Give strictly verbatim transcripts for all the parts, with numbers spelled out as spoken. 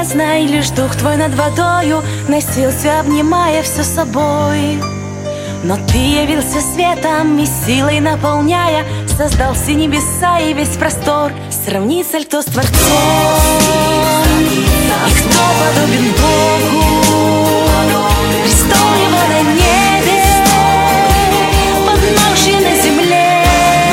бездной, лишь дух твой над водою носился, обнимая все собой. Но ты явился светом и силой наполняя, создал все небеса и весь простор. Сравнится ли кто с Творцом? И кто подобен Богу? Престол его на небе, подножье на земле,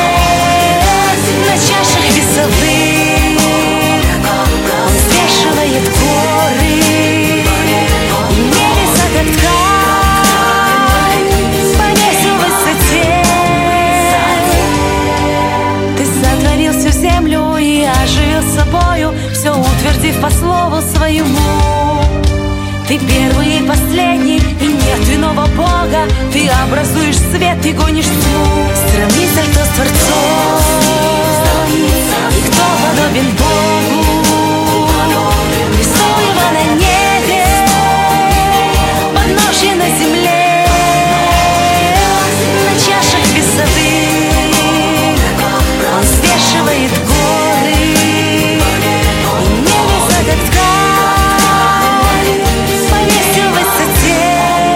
на чашах весовых он взвешивает горы, и небеса как ткань повесил в высоте. Ты сотворил всю землю и оживил собою, все утвердив по слову своему. Ты первый и последний, и нет иного Бога. Ты образуешь свет и гонишь тьму. Сравнится ли кто с Творцом? И кто подобен Богу? Престол его на небе, подножье на земле, на чашах весовых он взвешивает горы, и небеса как ткань повесил в высоте.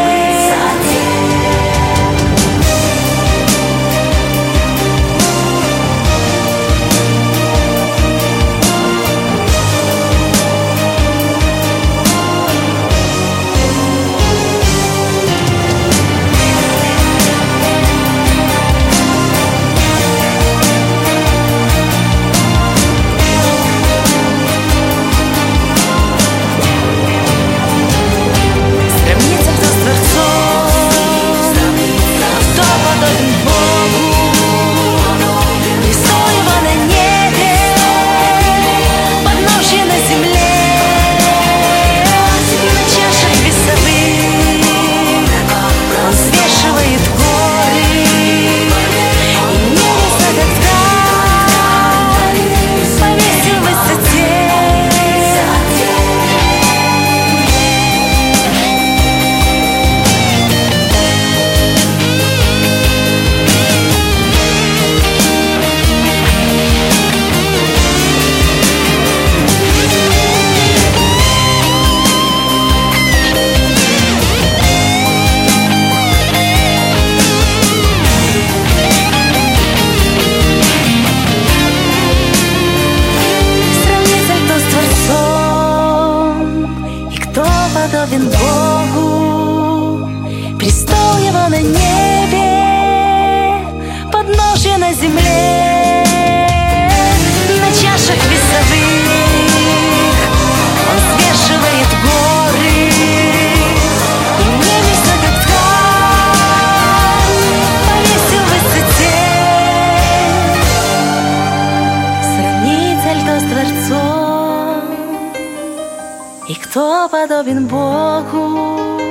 Подобен Богу, престол его на небе, подножье на земле, на чашах весовых он взвешивает горы, и небеса как ткань повесил в высоте. Сравнится ли кто с Творцом? И кто подобен Богу?